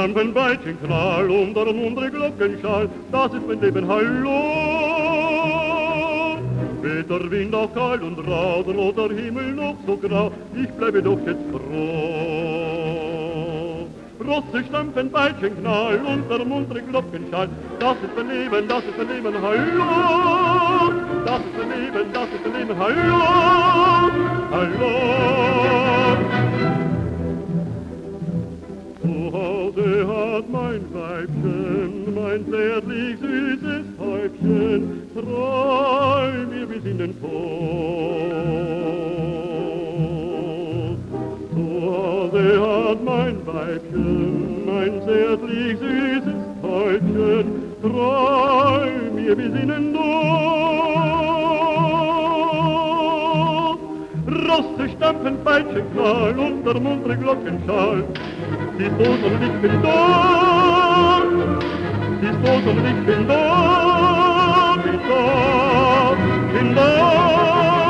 Stampfen, Weitchen, Knall und der muntere Glockenschall, das ist mein Leben, hallo. Weht der Wind auch kalt und rau, der roter Himmel noch so grau, ich bleibe doch jetzt froh. Rosse stampfen, Weitchen, Knall und der muntere Glockenschall, das ist mein Leben, hallo. Das ist mein Leben, hallo, hallo. Zu Hause hat mein Weibchen, mein zärtlich süßes Häubchen, treu mir bis in den Tod. Zu Hause hat mein Weibchen, mein zärtlich süßes Häubchen, treu mir bis in den Tod. Rosse stampfen, Peitschen, Knall und der muntere Glockenschall. Sie ist tot und ich bin dort. Sie ist tot und ich bin dort. Bin dort, bin dort.